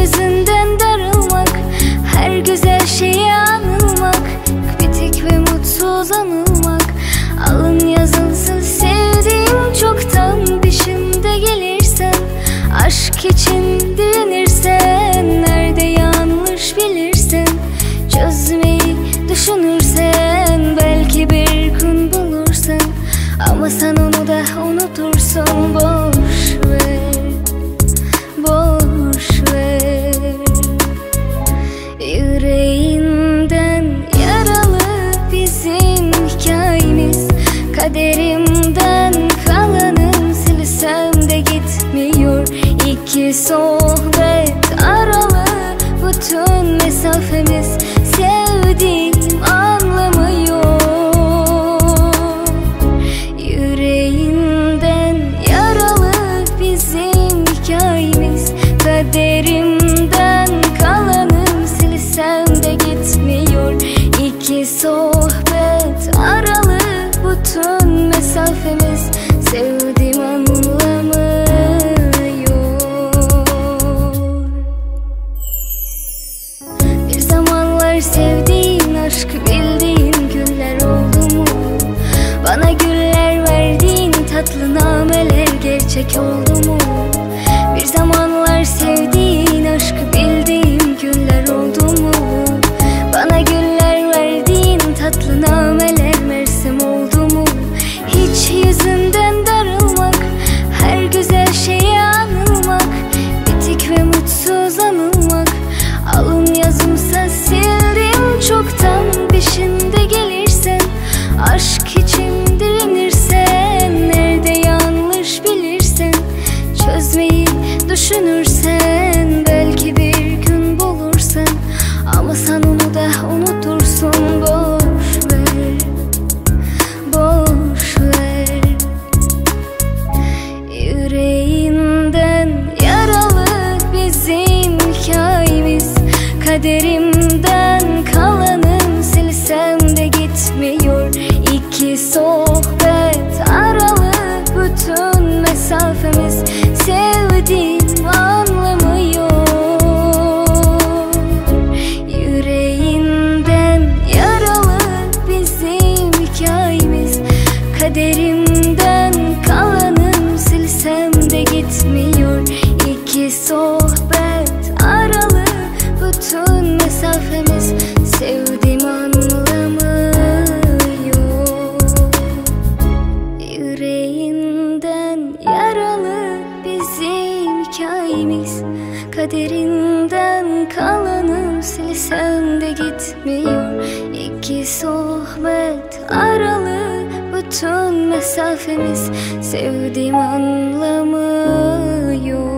yüzünden darılmak, her güzel şeyi anılmak, bitik ve mutsuz anılmak. Alın yazılsın sevdiğim çoktan, peşimde gelirsen, aşk için direnirsen, nerede yanlış bilirsen, çözmeyi düşünürsen, belki bir gün bulursun. Ama sen onu da unutursun. Boş ver, boş ver. Yüreğinden yaralı bizim hikayemiz, kaderimden kalanım silsem de gitmiyor. İki sohbet aralı bütün mesafemiz, sevdiğim anlamıyor. Yüreğinden yaralı bizim hikayemiz, kaderimden kalanım silsem de gitmiyor. İki sohbet aralı bütün mesafemiz, sevdiğim anlamıyor. Bir zamanlar sevdiğin, aşk bildiğin günler oldu mu? Bana güller verdiğin tatlı nameler gerçek oldu mu? Bir zamanlar sevdiğin, aşk bildiğin günler oldu mu? Bana güller verdiğin tatlı nameler mersem oldu mu? Hiç yüzünden darılmak, her güzel şeyi anılmak, bitik ve mutsuz anılmak. Alın yazımsa sildim çoktan, peşinde gelirsen, aşk için direnirsen, nerede yanlış bilirsen, çözmeyi düşünürsen, belki bir gün bulursun. Ama sen onu da unutursun. Boş ver, boş ver. Yüreğinden yaralı bizim hikayemiz, kaderimden kalanım silsem de gitmiyor. İki sohbet aralı bütün mesafemiz, sevdiğim anlamıyor. Yüreğinden yaralı bizim hikayemiz, kaderimden kalanım silsem de gitmiyor. İki sohbet aralı bütün mesafemiz, sevdiğim anlamıyor. Yüreğinden yaralı bizim hikayemiz, kaderinden kalanım silsem de gitmiyor. İki sohbet aralı bütün mesafemiz, sevdiğim anlamıyor.